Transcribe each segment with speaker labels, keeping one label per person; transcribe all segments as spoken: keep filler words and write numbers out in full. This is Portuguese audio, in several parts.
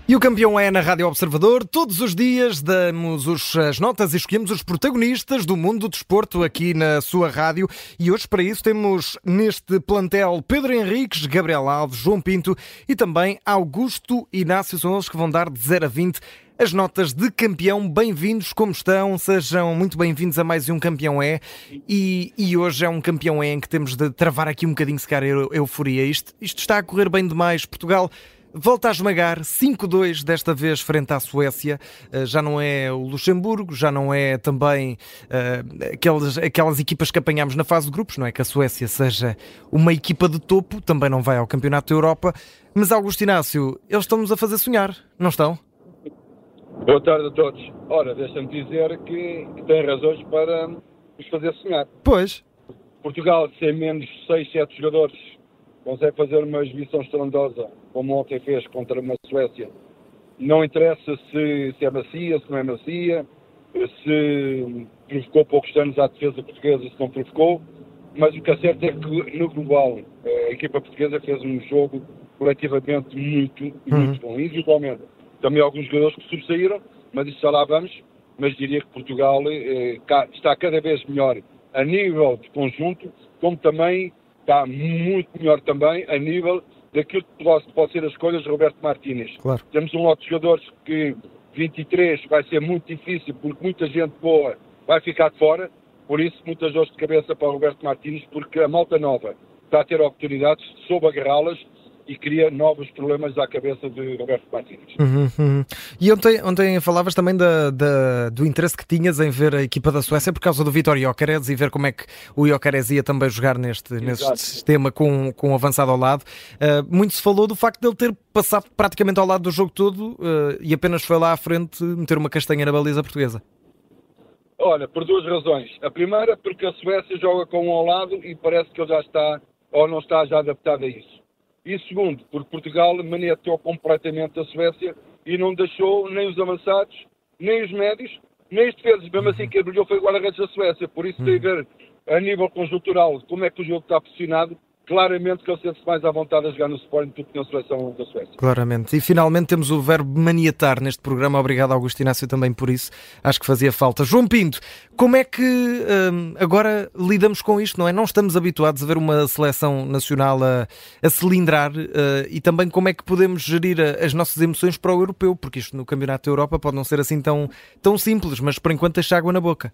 Speaker 1: E o Campeão é na Rádio Observador. Todos os dias damos os, as notas e escolhemos os protagonistas do mundo do desporto aqui na sua rádio. E hoje, para isso, temos neste plantel Pedro Henriques, Gabriel Alves, João Pinto e também Augusto Inácio. São eles que vão dar de zero a vinte as notas de campeão. Bem-vindos, como estão? Sejam muito bem-vindos a mais um Campeão é. E, e hoje é um Campeão é em que temos de travar aqui um bocadinho, se calhar, a euforia. Isto, isto está a correr bem demais. Portugal volta a esmagar cinco a dois, desta vez frente à Suécia. Uh, já não é o Luxemburgo, já não é também uh, aquelas, aquelas equipas que apanhámos na fase de grupos. Não é que a Suécia seja uma equipa de topo, também não vai ao Campeonato da Europa. Mas, Augusto Inácio, eles estão-nos a fazer sonhar, não estão?
Speaker 2: Boa tarde a todos. Ora, deixa-me dizer que tem razões para nos fazer sonhar.
Speaker 1: Pois.
Speaker 2: Portugal, sem menos seis, sete jogadores, consegue fazer uma exibição estrondosa, como ontem fez contra uma Suécia. Não interessa se, se é macia, se não é macia, se provocou poucos anos à defesa portuguesa, se não provocou, mas o que é certo é que, no global, a equipa portuguesa fez um jogo coletivamente muito, uhum. muito bom, individualmente. Também alguns jogadores que sobressaíram, mas isso já lá vamos, mas diria que Portugal eh, está cada vez melhor a nível de conjunto, como também está muito melhor também a nível daquilo que pode, pode ser as escolhas de Roberto Martínez.
Speaker 1: Claro.
Speaker 2: Temos um lote de jogadores que vinte e três vai ser muito difícil, porque muita gente boa vai ficar de fora, por isso muitas dores de cabeça para o Roberto Martínez, porque a malta nova está a ter oportunidades, soube agarrá-las, e cria novos problemas à cabeça de Roberto Martínez.
Speaker 1: Uhum, uhum. E ontem, ontem falavas também da, da, do interesse que tinhas em ver a equipa da Suécia por causa do Vitor Gyökeres e ver como é que o Gyökeres ia também jogar neste, neste sistema com, com o avançado ao lado. Uh, muito se falou do facto de ele ter passado praticamente ao lado do jogo todo uh, e apenas foi lá à frente meter uma castanha na baliza portuguesa.
Speaker 2: Olha, por duas razões. A primeira, porque a Suécia joga com um ao lado e parece que ele já está, ou não está já adaptado a isso. E segundo, porque Portugal maniatou completamente a Suécia e não deixou nem os avançados, nem os médios, nem os defesas. Mesmo assim, quem brilhou foi o guarda-redes da Suécia. Por isso, tem a ver, a nível conjuntural, como é que o jogo está posicionado. Claramente que ele sente-se mais à vontade a jogar no Sporting do que na seleção da Suécia.
Speaker 1: Claramente. E finalmente temos o verbo maniatar neste programa. Obrigado, Augusto Inácio, também por isso. Acho que fazia falta. João Pinto, como é que hum, agora lidamos com isto, não é? Não estamos habituados a ver uma seleção nacional a, a cilindrar uh, e também como é que podemos gerir a, as nossas emoções para o europeu, porque isto no Campeonato da Europa pode não ser assim tão, tão simples, mas por enquanto deixa água na boca.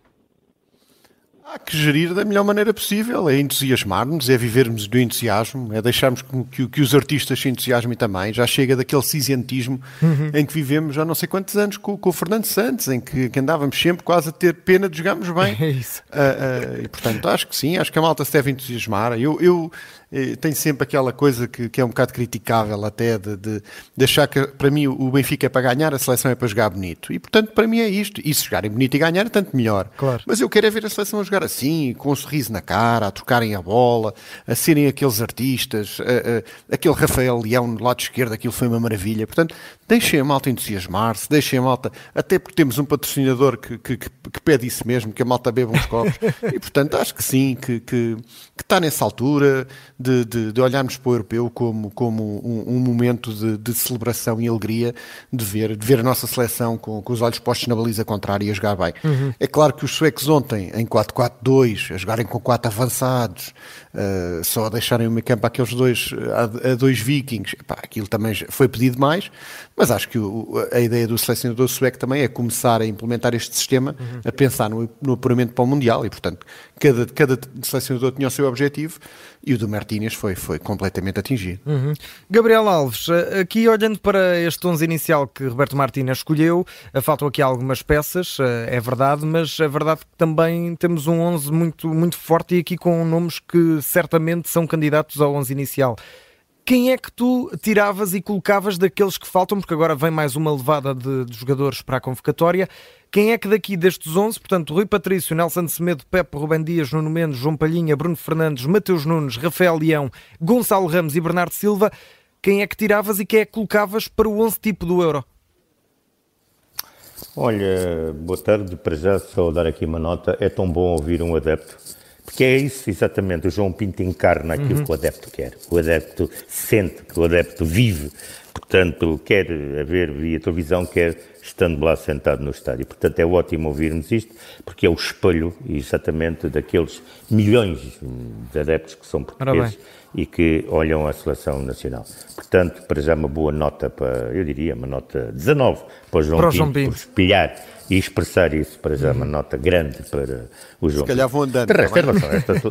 Speaker 3: Há que gerir da melhor maneira possível, é entusiasmar-nos, é vivermos do entusiasmo, é deixarmos que, que os artistas se entusiasmem também. Já chega daquele cinzentismo uhum. em que vivemos há não sei quantos anos com, com o Fernando Santos, em que, que andávamos sempre quase a ter pena de jogarmos bem.
Speaker 1: É isso.
Speaker 3: Uh, uh, e portanto acho que sim, acho que a malta se deve entusiasmar. Eu... eu tem sempre aquela coisa que, que é um bocado criticável até de, de, de achar que para mim o Benfica é para ganhar, a seleção é para jogar bonito. E portanto para mim é isto. E se jogarem bonito e ganhar é tanto melhor.
Speaker 1: Claro.
Speaker 3: Mas eu quero é ver a seleção a jogar assim, com um sorriso na cara, a trocarem a bola, a serem aqueles artistas, a, a, aquele Rafael Leão no lado esquerdo, aquilo foi uma maravilha. Portanto, deixem a malta entusiasmar-se, deixem a malta, até porque temos um patrocinador que, que, que, que pede isso mesmo, que a malta beba uns copos. E portanto acho que sim, que, que, que está nessa altura De, de, de olharmos para o europeu como, como um, um momento de, de celebração e alegria, de ver, de ver a nossa seleção com, com os olhos postos na baliza contrária e a jogar bem. Uhum. É claro que os suecos ontem, em quatro quatro dois, a jogarem com quatro avançados, uh, só a deixarem o meio campo àqueles dois, a, a dois vikings, epá, aquilo também foi pedido mais, mas acho que o, a ideia do selecionador sueco também é começar a implementar este sistema, uhum. a pensar no, no apuramento para o Mundial, e portanto cada, cada selecionador tinha o seu objetivo, e o do Martínez foi, foi completamente atingido.
Speaker 1: Uhum. Gabriel Alves, aqui olhando para este onze inicial que Roberto Martínez escolheu, faltam aqui algumas peças, é verdade, mas é verdade que também temos um onze muito, muito forte e aqui com nomes que certamente são candidatos ao onze inicial. Quem é que tu tiravas e colocavas daqueles que faltam? Porque agora vem mais uma levada de, de jogadores para a convocatória. Quem é que daqui destes onze, portanto, Rui Patrício, Nelson Semedo, Pepe, Rubem Dias, Nuno Mendes, João Palhinha, Bruno Fernandes, Mateus Nunes, Rafael Leão, Gonçalo Ramos e Bernardo Silva, quem é que tiravas e quem é que colocavas para o onze tipo do Euro?
Speaker 4: Olha, boa tarde, para já só dar aqui uma nota, é tão bom ouvir um adepto, porque é isso exatamente, o João Pinto encarna aquilo uhum. que o adepto quer, o adepto sente, que o adepto vive portanto, quer a ver via televisão, quer estando lá sentado no estádio. Portanto, é ótimo ouvirmos isto, porque é o espelho, exatamente, daqueles milhões de adeptos que são portugueses e que olham a seleção nacional. Portanto, para já uma boa nota, para, eu diria, uma nota dezanove para o João, para o João Pinto, por espelhar e expressar isso, para já uma nota grande para o João.
Speaker 3: Se calhar vão andando.
Speaker 4: De resto, em relação a esta...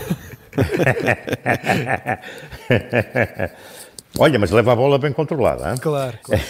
Speaker 4: Olha, mas leva a bola bem controlada, hein?
Speaker 1: Claro, claro.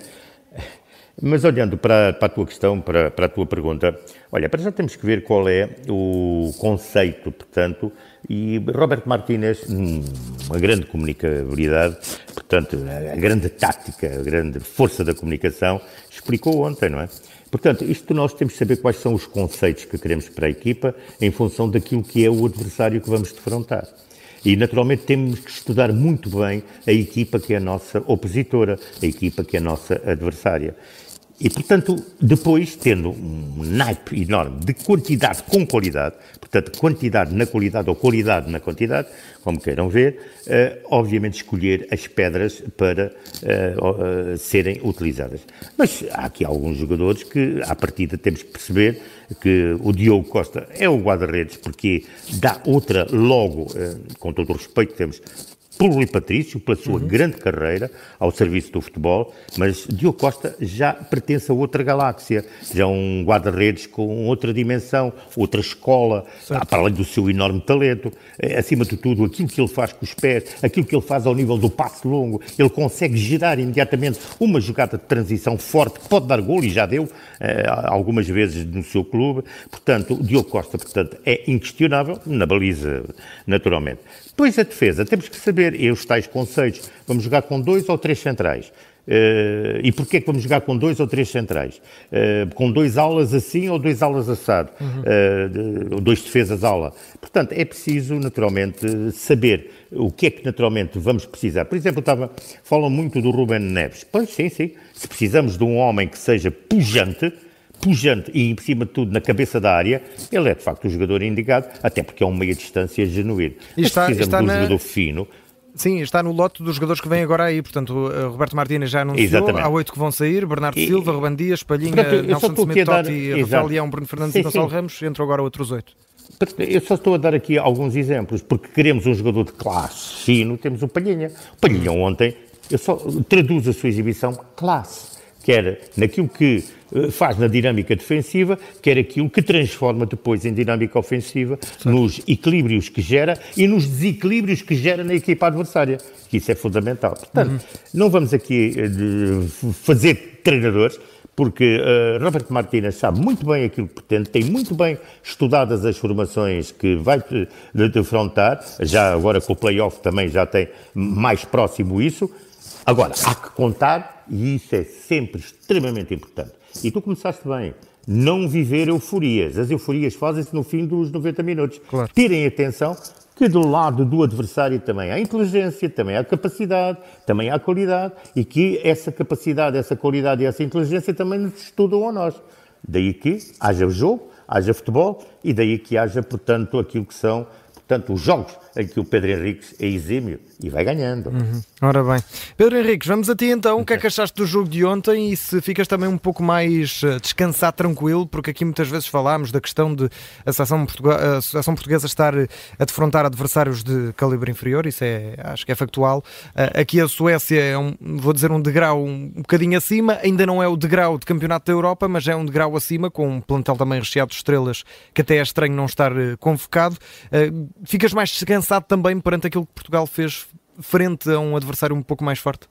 Speaker 4: Mas olhando para, para a tua questão, para, para a tua pergunta, olha, para já temos que ver qual é o conceito, portanto, e Roberto Martínez, uma grande comunicabilidade, portanto, a grande tática, a grande força da comunicação, explicou ontem, não é? Portanto, isto nós temos que saber quais são os conceitos que queremos para a equipa em função daquilo que é o adversário que vamos defrontar. E, naturalmente, temos que estudar muito bem a equipa que é a nossa opositora, a equipa que é a nossa adversária. E, portanto, depois, tendo um naipe enorme de quantidade com qualidade, portanto, quantidade na qualidade ou qualidade na quantidade, como queiram ver, uh, obviamente escolher as pedras para uh, uh, serem utilizadas. Mas há aqui alguns jogadores que, à partida, temos que perceber que o Diogo Costa é o guarda-redes, porque dá outra logo, uh, com todo o respeito que temos, pelo Rui Patrício, pela sua uhum. grande carreira ao serviço do futebol, mas Diogo Costa já pertence a outra galáxia, já é um guarda-redes com outra dimensão, outra escola, ah, para além do seu enorme talento, acima de tudo, aquilo que ele faz com os pés, aquilo que ele faz ao nível do passe longo, ele consegue gerar imediatamente uma jogada de transição forte, que pode dar gol, e já deu eh, algumas vezes no seu clube. Portanto, o Diogo Costa, portanto, é inquestionável, na baliza, naturalmente. Depois a defesa, temos que saber, e os tais conceitos, vamos jogar com dois ou três centrais. Uh, e porquê que vamos jogar com dois ou três centrais? Uh, com dois alas assim ou dois alas assado? Uhum. Uh, dois defesas ala. Portanto, é preciso, naturalmente, saber o que é que, naturalmente, vamos precisar. Por exemplo, estava, falam muito do Rúben Neves. Pois, sim, sim. Se precisamos de um homem que seja pujante, pujante e, por cima de tudo, na cabeça da área, ele é, de facto, o jogador indicado, até porque é um meia-distância genuíno.
Speaker 1: E está,
Speaker 4: precisamos
Speaker 1: está
Speaker 4: de um
Speaker 1: na...
Speaker 4: jogador fino.
Speaker 1: Sim, está no lote dos jogadores que vêm agora aí. Portanto, o Roberto Martínez já anunciou,
Speaker 4: Exatamente.
Speaker 1: Há oito que vão sair, Bernardo
Speaker 4: E...
Speaker 1: Silva, Ruben Dias, Palhinha,
Speaker 4: Portanto,
Speaker 1: Nelson Semedo,
Speaker 4: dar...
Speaker 1: Totti, Rafael Leão, Bruno Fernandes sim, e Gonçalo sim. Ramos, entram agora outros oito.
Speaker 4: Eu só estou a dar aqui alguns exemplos, porque queremos um jogador de classe fino, temos o Palhinha. O Palhinha ontem, eu só traduzo a sua exibição classe. Quer naquilo que faz na dinâmica defensiva, quer aquilo que transforma depois em dinâmica ofensiva, certo. Nos equilíbrios que gera e nos desequilíbrios que gera na equipa adversária, que isso é fundamental. Portanto, uhum. não vamos aqui uh, fazer treinadores, porque uh, Roberto Martínez sabe muito bem aquilo que pretende, tem muito bem estudadas as formações que vai defrontar, já agora com o play-off também já tem mais próximo isso. Agora, há que contar, e isso é sempre extremamente importante. E tu começaste bem, não viver euforias. As euforias fazem-se no fim dos noventa minutos.
Speaker 1: Claro.
Speaker 4: Terem atenção que do lado do adversário também há inteligência, também há capacidade, também há qualidade, e que essa capacidade, essa qualidade e essa inteligência também nos estudam a nós. Daí que haja jogo, haja futebol, e daí que haja, portanto, aquilo que são, portanto, os jogos em que o Pedro Henriques é exímio e vai ganhando.
Speaker 1: Uhum. Ora bem. Pedro Henriques, vamos a ti então. O que é que achaste do jogo de ontem e se ficas também um pouco mais uh, descansado, tranquilo, porque aqui muitas vezes falámos da questão de a seleção, portuguesa, a seleção portuguesa estar a defrontar adversários de calibre inferior, isso é, acho que é factual. Uh, aqui a Suécia é, um, vou dizer, um degrau um, um bocadinho acima, ainda não é o degrau de campeonato da Europa, mas é um degrau acima, com um plantel também recheado de estrelas, que até é estranho não estar uh, convocado. Uh, ficas mais descansado também perante aquilo que Portugal fez frente a um adversário um pouco mais forte?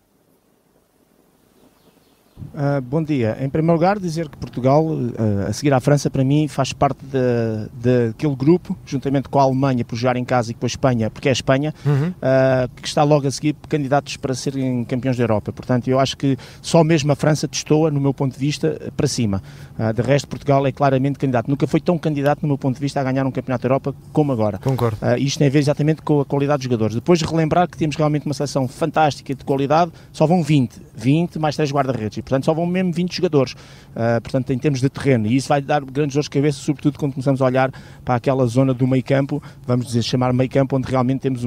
Speaker 5: Uh, bom dia. Em primeiro lugar, dizer que Portugal, uh, a seguir à França, para mim, faz parte daquele grupo, juntamente com a Alemanha, por jogar em casa, e com a Espanha, porque é a Espanha, uhum. uh, que está logo a seguir candidatos para serem campeões da Europa. Portanto, eu acho que só mesmo a França destoa, no meu ponto de vista, para cima. Uh, de resto, Portugal é claramente candidato. Nunca foi tão candidato, no meu ponto de vista, a ganhar um campeonato da Europa como agora.
Speaker 1: Concordo.
Speaker 5: Uh, isto tem a ver exatamente com a qualidade dos jogadores. Depois de relembrar que temos realmente uma seleção fantástica de qualidade, só vão vinte. vinte mais três guarda-redes. E, portanto, só vão mesmo vinte jogadores, uh, portanto, em termos de terreno, e isso vai dar grandes dores de cabeça, sobretudo quando começamos a olhar para aquela zona do meio campo, vamos dizer, chamar meio campo, onde realmente temos uma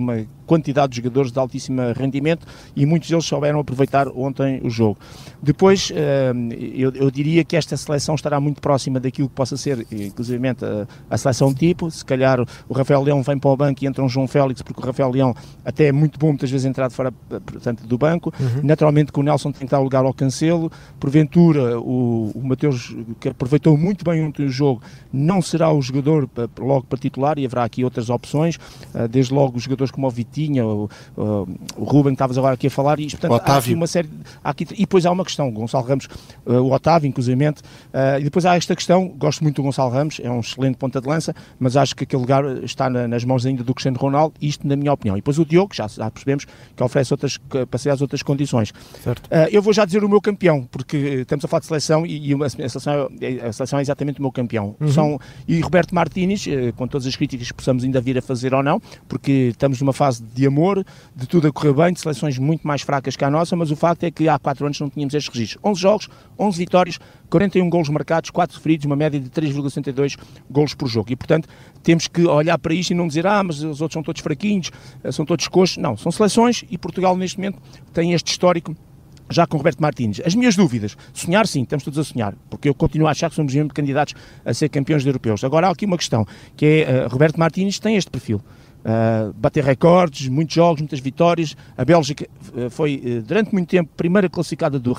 Speaker 5: quantidade de jogadores de altíssimo rendimento e muitos deles souberam aproveitar ontem o jogo. Depois, eu, eu diria que esta seleção estará muito próxima daquilo que possa ser, inclusivamente, a, a seleção tipo. Se calhar o Rafael Leão vem para o banco e entra um João Félix, porque o Rafael Leão até é muito bom muitas vezes entrar de fora, portanto, do banco. Uhum. Naturalmente que o Nelson tem que dar lugar ao Cancelo. Porventura, o, o Mateus, que aproveitou muito bem ontem o jogo, não será o jogador logo para titular e haverá aqui outras opções, desde logo os jogadores como o Vitinha, o, o, o Ruben, que estavas agora aqui a falar, e portanto há aqui uma série, há aqui, e depois há uma questão, o Gonçalo Ramos, o Otávio, inclusivamente, e depois há esta questão, gosto muito do Gonçalo Ramos, é um excelente ponta de lança, mas acho que aquele lugar está na, nas mãos ainda do Cristiano Ronaldo, isto na minha opinião. E depois o Diogo, já, já percebemos que oferece outras capacidades, outras condições. Certo. Eu vou já dizer o meu campeão, porque estamos a falar de seleção e, e a, seleção, a seleção é exatamente o meu campeão. Uhum. São, e Roberto Martínez, com todas as críticas que possamos ainda vir a fazer ou não, porque estamos numa fase de amor, de tudo a correr bem, de seleções muito mais fracas que a nossa, mas o facto é que há quatro anos não tínhamos estes registros. onze jogos, onze vitórias, quarenta e um golos marcados, quatro sofridos, uma média de três vírgula sessenta e dois golos por jogo. E, portanto, temos que olhar para isto e não dizer, ah, mas os outros são todos fraquinhos, são todos coxos. Não, são seleções e Portugal, neste momento, tem este histórico já com Roberto Martínez. As minhas dúvidas, sonhar sim, estamos todos a sonhar, porque eu continuo a achar que somos mesmo candidatos a ser campeões de europeus. Agora há aqui uma questão, que é, uh, Roberto Martínez tem este perfil, uh, bater recordes, muitos jogos, muitas vitórias. A Bélgica uh, foi, uh, durante muito tempo, primeira classificada do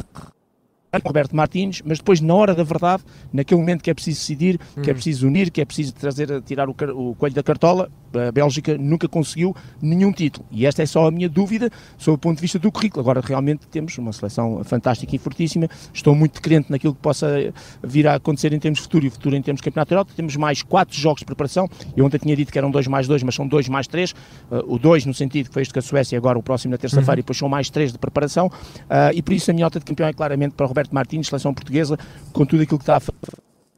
Speaker 5: Roberto Martínez, mas depois, na hora da verdade, naquele momento que é preciso decidir, hum. que é preciso unir, que é preciso trazer, tirar o, o coelho da cartola, a Bélgica nunca conseguiu nenhum título. E esta é só a minha dúvida sob o ponto de vista do currículo. Agora, realmente, temos uma seleção fantástica e fortíssima. Estou muito crente naquilo que possa vir a acontecer em termos de futuro e futuro em termos de campeonato europeu. Temos mais quatro jogos de preparação. Eu ontem tinha dito que eram dois mais dois, mas são dois mais três. Uh, o dois no sentido que foi este com a Suécia, agora o próximo na terça-feira, uhum. e depois são mais três de preparação. Uh, e por isso a minha nota de campeão é claramente para o Roberto Martínez, seleção portuguesa, com tudo aquilo que está a fazer.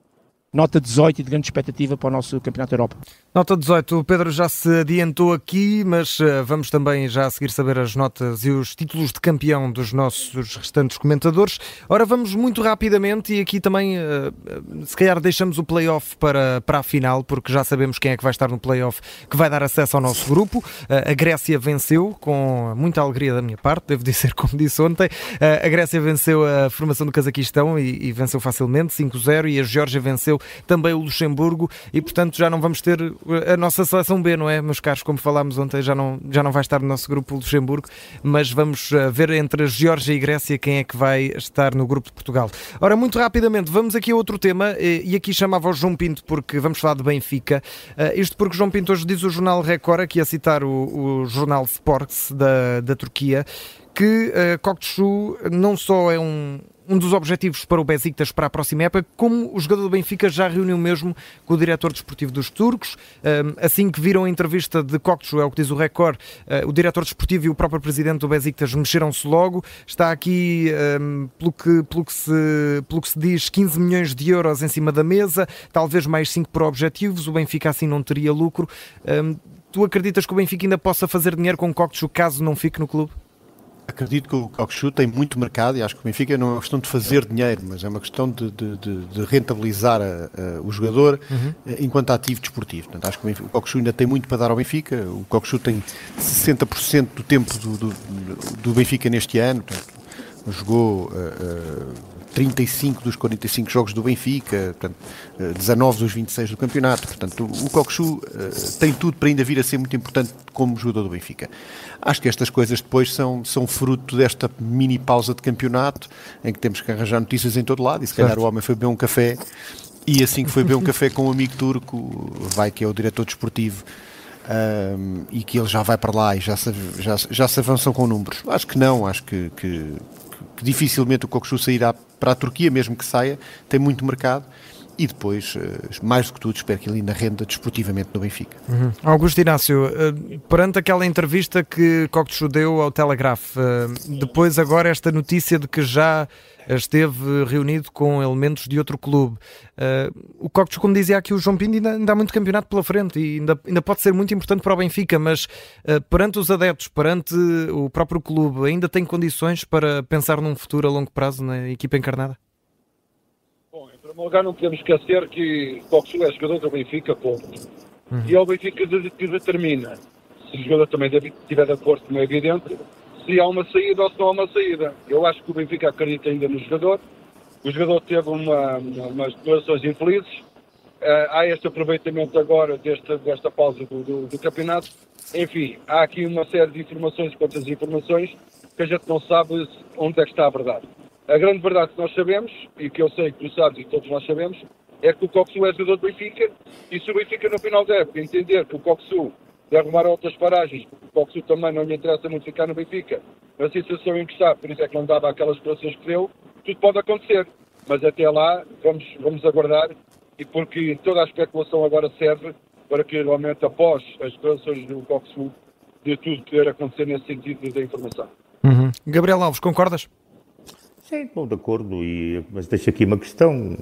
Speaker 5: Nota dezoito e de grande expectativa para o nosso Campeonato da Europa.
Speaker 1: Nota dezoito, o Pedro já se adiantou aqui, mas uh, vamos também já a seguir saber as notas e os títulos de campeão dos nossos restantes comentadores. Ora, vamos muito rapidamente e aqui também, uh, se calhar deixamos o play-off para, para a final, porque já sabemos quem é que vai estar no play-off, que vai dar acesso ao nosso grupo. Uh, a Grécia venceu, com muita alegria da minha parte, devo dizer, como disse ontem. Uh, a Grécia venceu a formação do Cazaquistão e, e venceu facilmente, cinco zero, e a Geórgia venceu também o Luxemburgo e, portanto, já não vamos ter a nossa seleção B, não é, meus caros? Como falámos ontem, já não, já não vai estar no nosso grupo o Luxemburgo, mas vamos ver entre a Geórgia e a Grécia quem é que vai estar no grupo de Portugal. Ora, muito rapidamente, vamos aqui a outro tema, e aqui chamava o João Pinto porque vamos falar de Benfica. Isto porque o João Pinto hoje diz o jornal Record, aqui a citar o, o jornal Sports da, da Turquia, que uh, Kökçü não só é um, um dos objetivos para o Beşiktaş para a próxima época, como o jogador do Benfica já reuniu mesmo com o diretor desportivo dos turcos. Um, assim que viram a entrevista de Kökçü, é o que diz o Record, uh, o diretor desportivo e o próprio presidente do Beşiktaş mexeram-se logo. Está aqui, um, pelo, que, pelo, que se, pelo que se diz, quinze milhões de euros em cima da mesa, talvez mais cinco por objetivos. O Benfica assim não teria lucro. Um, tu acreditas que o Benfica ainda possa fazer dinheiro com Kökçü caso não fique no clube?
Speaker 3: Acredito que o Kökçü tem muito mercado e acho que o Benfica não é uma questão de fazer dinheiro, mas é uma questão de, de, de, de rentabilizar a, a, o jogador uhum. enquanto ativo desportivo. Portanto, acho que o, o Kökçü ainda tem muito para dar ao Benfica. O Kökçü tem sessenta por cento do tempo do, do, do Benfica neste ano. Portanto, jogou uh, uh, trinta e cinco dos quarenta e cinco jogos do Benfica, portanto, uh, dezanove dos vinte e seis do campeonato. Portanto, o, o Kökçü uh, tem tudo para ainda vir a ser muito importante como jogador do Benfica. Acho que estas coisas depois são, são fruto desta mini pausa de campeonato, em que temos que arranjar notícias em todo lado, e se calhar certo. O homem foi beber um café, e assim que foi beber um café com um amigo turco, vai que é o diretor desportivo, um, e que ele já vai para lá e já se, já, já se avançam com números. Acho que não, acho que, que, que dificilmente o Kökçü sairá para a Turquia, mesmo que saia, tem muito mercado. E depois, mais do que tudo, espero que ele ainda renda desportivamente no Benfica.
Speaker 1: Uhum. Augusto Inácio, perante aquela entrevista que Kökçü deu ao Telegraph, depois agora esta notícia de que já esteve reunido com elementos de outro clube, o Kökçü, como dizia aqui o João Pinto, ainda, ainda há muito campeonato pela frente e ainda, ainda pode ser muito importante para o Benfica, mas perante os adeptos, perante o próprio clube, ainda tem condições para pensar num futuro a longo prazo na equipa encarnada?
Speaker 2: Em primeiro lugar, não podemos esquecer que Kökçü é jogador do Benfica, ponto. Uhum. E é o Benfica que determina se o jogador também deve, estiver de acordo, como é evidente, se há uma saída ou se não há uma saída. Eu acho que o Benfica acredita ainda no jogador. O jogador teve uma, uma, umas declarações infelizes. Uh, há este aproveitamento agora desta, desta pausa do, do, do campeonato. Enfim, há aqui uma série de informações contra as informações que a gente não sabe onde é que está a verdade. A grande verdade que nós sabemos, e que eu sei que tu sabes e que todos nós sabemos, é que o Coxu é jogador do Benfica, e se o Benfica no final da época entender que o Coxu deve arrumar outras paragens, porque o Coxu também não lhe interessa muito ficar no Benfica, na situação em que está, por isso é que não dava aquelas declarações que deu, tudo pode acontecer. Mas até lá, vamos, vamos aguardar, e porque toda a especulação agora serve para que realmente, após as declarações do Coxu, de tudo poder acontecer nesse sentido da informação.
Speaker 1: Uhum. Gabriel Alves, concordas?
Speaker 4: Sim, estou de acordo, e, mas deixo aqui uma questão.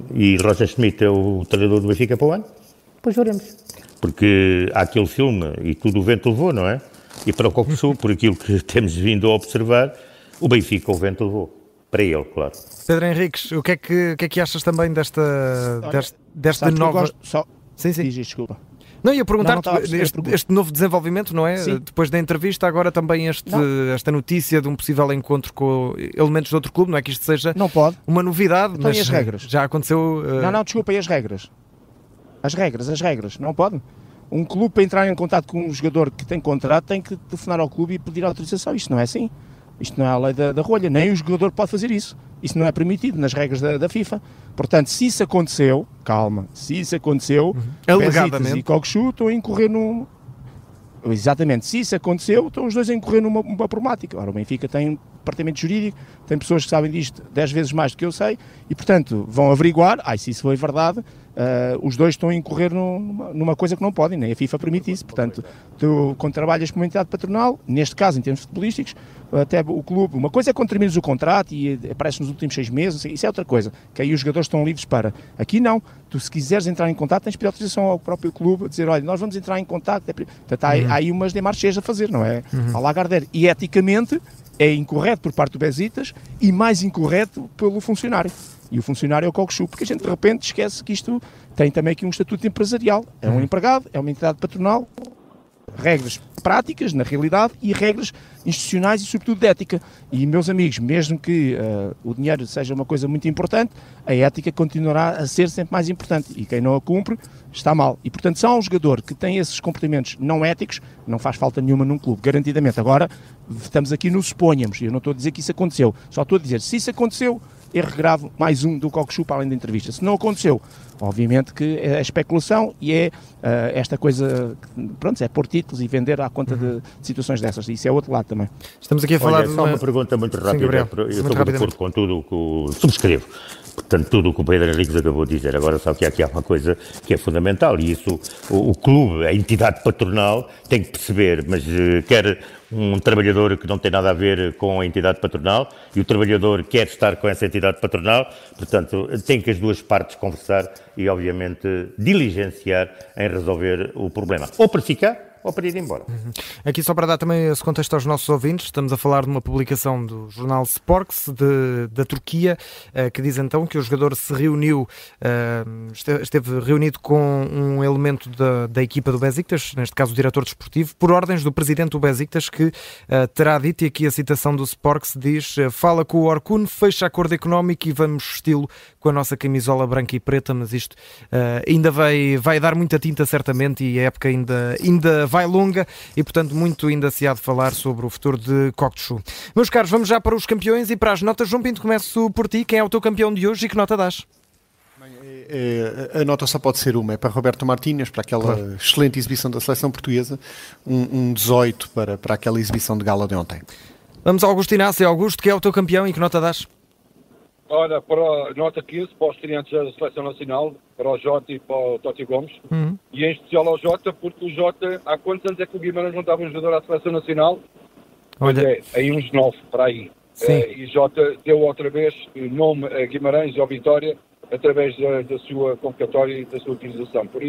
Speaker 4: E Roger Schmidt é o treinador do Benfica para o ano? Pois veremos. Porque há aquele filme, e tudo o vento levou, não é? E para o Coxu, por aquilo que temos vindo a observar, o Benfica o vento levou. Para ele, claro.
Speaker 1: Pedro Henriques, o que é que, o que, é que achas também desta,
Speaker 5: Olha,
Speaker 1: desta, desta nova...
Speaker 5: Gosto, só...
Speaker 1: Sim, sim.
Speaker 5: Diz, desculpa.
Speaker 1: Não, ia perguntar-te,
Speaker 5: não, não
Speaker 1: este, este novo desenvolvimento, não é?
Speaker 5: Sim.
Speaker 1: Depois da entrevista, agora também este, esta notícia de um possível encontro com elementos de outro clube, não é que isto seja
Speaker 5: não pode.
Speaker 1: uma novidade,
Speaker 5: então,
Speaker 1: mas
Speaker 5: e as regras?
Speaker 1: Já aconteceu... Uh...
Speaker 5: Não, não, desculpa, e as regras? As regras, as regras, não pode? Um clube para entrar em contato com um jogador que tem contrato tem que telefonar ao clube e pedir autorização, isto não é assim. Isto não é a lei da, da rolha, nem o jogador pode fazer isso. Isso não é permitido nas regras da, da FIFA. Portanto, se isso aconteceu, calma, se isso aconteceu, uhum. Alegadamente, e Coxu estão a incorrer num... Exatamente, se isso aconteceu, estão os dois a incorrer numa, numa problemática. Ora, o Benfica tem um departamento jurídico, tem pessoas que sabem disto dez vezes mais do que eu sei, e portanto vão averiguar, ai, se isso foi verdade, uh, os dois estão a incorrer numa, numa coisa que não podem, nem a FIFA permite isso. Portanto, tu, quando trabalhas com uma entidade patronal, neste caso em termos futebolísticos, até o clube, uma coisa é quando terminas o contrato e aparece nos últimos seis meses, isso é outra coisa, que aí os jogadores estão livres para. Aqui não, tu se quiseres entrar em contato tens de pedir autorização ao próprio clube, a dizer, olha, nós vamos entrar em contato, é... portanto há, uhum. há aí umas demarches a fazer, não é? Uhum. A Lagardère. E eticamente é incorreto por parte do Besiktas e mais incorreto pelo funcionário. E o funcionário é o Coxu, porque a gente de repente esquece que isto tem também aqui um estatuto empresarial, é um uhum. empregado, é uma entidade patronal, regras práticas, na realidade, e regras institucionais e, sobretudo, de ética. E, meus amigos, mesmo que uh, o dinheiro seja uma coisa muito importante, a ética continuará a ser sempre mais importante. E quem não a cumpre, está mal. E, portanto, se há um jogador que tem esses comportamentos não éticos, não faz falta nenhuma num clube, garantidamente. Agora, estamos aqui no suponhamos, e eu não estou a dizer que isso aconteceu. Só estou a dizer, se isso aconteceu, erro grave, mais um do Coxu para além da entrevista. Se não aconteceu, obviamente que é especulação e é uh, esta coisa, pronto, é pôr títulos e vender à conta de, de situações dessas. Isso é outro lado também.
Speaker 1: Estamos aqui a falar
Speaker 4: Olha,
Speaker 1: de
Speaker 4: só
Speaker 1: uma...
Speaker 4: uma pergunta muito rápida. Sim,
Speaker 1: Gabriel,
Speaker 4: eu estou de acordo com tudo o que o... subscrevo. Portanto, tudo o que o Pedro Henriques acabou de dizer. Agora, só que aqui há uma coisa que é fundamental, e isso o, o clube, a entidade patronal, tem que perceber, mas uh, quer um trabalhador que não tem nada a ver com a entidade patronal e o trabalhador quer estar com essa entidade patronal, portanto, tem que as duas partes conversar e, obviamente, diligenciar em resolver o problema. Ou para ficar, ou para ir embora.
Speaker 1: Uhum. Aqui só para dar também esse contexto aos nossos ouvintes, estamos a falar de uma publicação do jornal Sporks de, da Turquia, uh, que diz então que o jogador se reuniu, uh, esteve, esteve reunido com um elemento da, da equipa do Besiktas, neste caso o diretor desportivo, por ordens do presidente do Besiktas, que uh, terá dito, e aqui a citação do Sporks diz, uh, fala com o Orkun, fecha acordo económico e vamos vesti-lo com a nossa camisola branca e preta, mas isto uh, ainda vai, vai dar muita tinta certamente, e a época ainda, ainda vai longa e, portanto, muito ainda se há de falar sobre o futuro de Coxu. Meus caros, vamos já para os campeões e para as notas. João Pinto, começo por ti. Quem é o teu campeão de hoje e que nota dás?
Speaker 3: É, é, a nota só pode ser uma, é para Roberto Martínez, para aquela claro. excelente exibição da seleção portuguesa, um, um dezoito para, para aquela exibição de gala de ontem.
Speaker 1: Vamos ao Augusto Inácio. Augusto, quem é o teu campeão e que nota dás?
Speaker 2: Ora, para a nota quinze, para os estreantes da Seleção Nacional, para o Jota e para o Totti Gomes, uhum. e em especial ao Jota, porque o Jota, há quantos anos é que o Guimarães não estava um jogador à Seleção Nacional?
Speaker 1: Olha.
Speaker 2: É, aí uns nove, para aí. É, e Jota deu outra vez nome a Guimarães e ao Vitória, através da, da sua convocatória e da sua utilização. Por isso,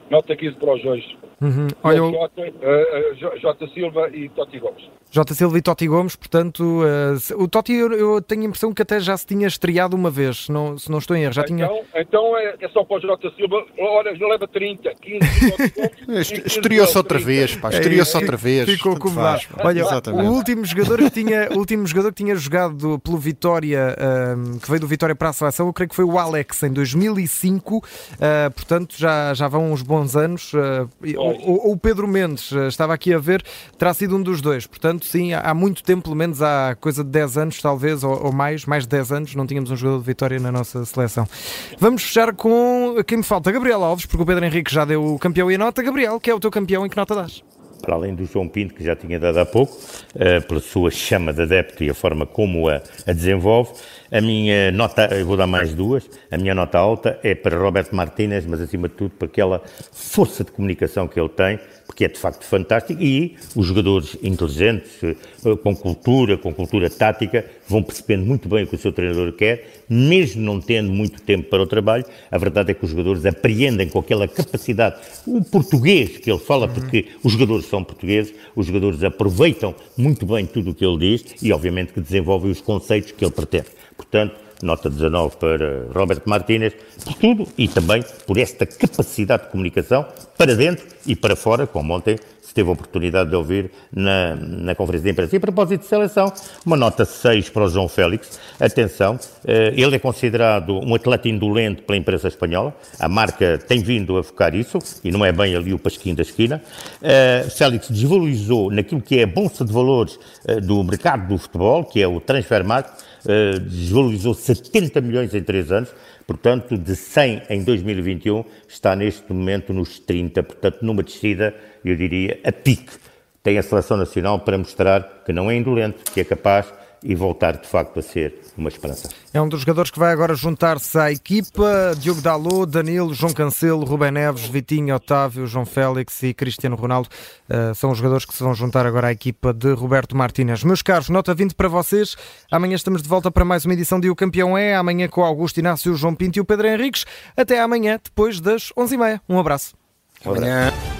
Speaker 2: Nota quinze para os dois.
Speaker 1: Uhum. Olha, o
Speaker 2: Jota, uh, Jota Silva e Totti Gomes.
Speaker 1: Jota Silva e Totti Gomes, portanto, uh, o Totti eu, eu tenho a impressão que até já se tinha estreado uma vez, se não, se não estou em erro. Já
Speaker 2: então,
Speaker 1: tinha...
Speaker 2: então é, é só para o Jota Silva, ora, já leva trinta, quinze,
Speaker 3: estreou-se outra vez, pá, estreou-se outra vez.
Speaker 1: Ficou acomodado. Olha,
Speaker 3: Exatamente.
Speaker 1: o último jogador que tinha, o último jogador que tinha jogado pelo Vitória, um, que veio do Vitória para a seleção, eu creio que foi o Alex, em dois mil e cinco, uh, portanto já, já vão uns bons anos. Uh, o, o Pedro Mendes, uh, estava aqui a ver, terá sido um dos dois, portanto sim, há muito tempo, pelo menos há coisa de dez anos talvez, ou, ou mais, mais de dez anos, não tínhamos um jogador de Vitória na nossa seleção. Vamos fechar com quem me falta, Gabriel Alves, porque o Pedro Henrique já deu o campeão e a nota. Gabriel, que é o teu campeão, em que nota dás?
Speaker 4: Para além do João Pinto, que já tinha dado há pouco, uh, pela sua chama de adepto e a forma como a, a desenvolve, a minha nota, eu vou dar mais duas, a minha nota alta é para Roberto Martínez, mas acima de tudo para aquela força de comunicação que ele tem, porque é de facto fantástico, e os jogadores inteligentes, uh, com cultura, com cultura tática, vão percebendo muito bem o que o seu treinador quer, mesmo não tendo muito tempo para o trabalho. A verdade é que os jogadores apreendem com aquela capacidade, o português que ele fala, porque os jogadores são portugueses, os jogadores aproveitam muito bem tudo o que ele diz e obviamente que desenvolvem os conceitos que ele pretende. Portanto, nota dezanove para Roberto Martínez, por tudo e também por esta capacidade de comunicação para dentro e para fora, como ontem se teve a oportunidade de ouvir na, na conferência de imprensa. E a propósito de seleção, uma nota seis para o João Félix. Atenção, ele é considerado um atleta indolente pela imprensa espanhola, a marca tem vindo a focar isso, e não é bem ali o pasquinho da esquina. Félix desvalorizou naquilo que é a bolsa de valores do mercado do futebol, que é o Transfermarkt, desvalorizou setenta milhões em três anos, portanto, de cem em dois mil e vinte e um, está neste momento nos trinta, portanto, numa descida, eu diria, a pique. Tem a Seleção Nacional para mostrar que não é indolente, que é capaz e voltar, de facto, a ser uma esperança.
Speaker 1: É um dos jogadores que vai agora juntar-se à equipa. Diogo Dalot, Danilo, João Cancelo, Rubem Neves, Vitinho, Otávio, João Félix e Cristiano Ronaldo uh, são os jogadores que se vão juntar agora à equipa de Roberto Martínez. Meus caros, nota vinte para vocês. Amanhã estamos de volta para mais uma edição de O Campeão É. Amanhã com o Augusto Inácio, o João Pinto e o Pedro Henriques. Até amanhã, depois das onze e meia. Um abraço.
Speaker 3: Amanhã.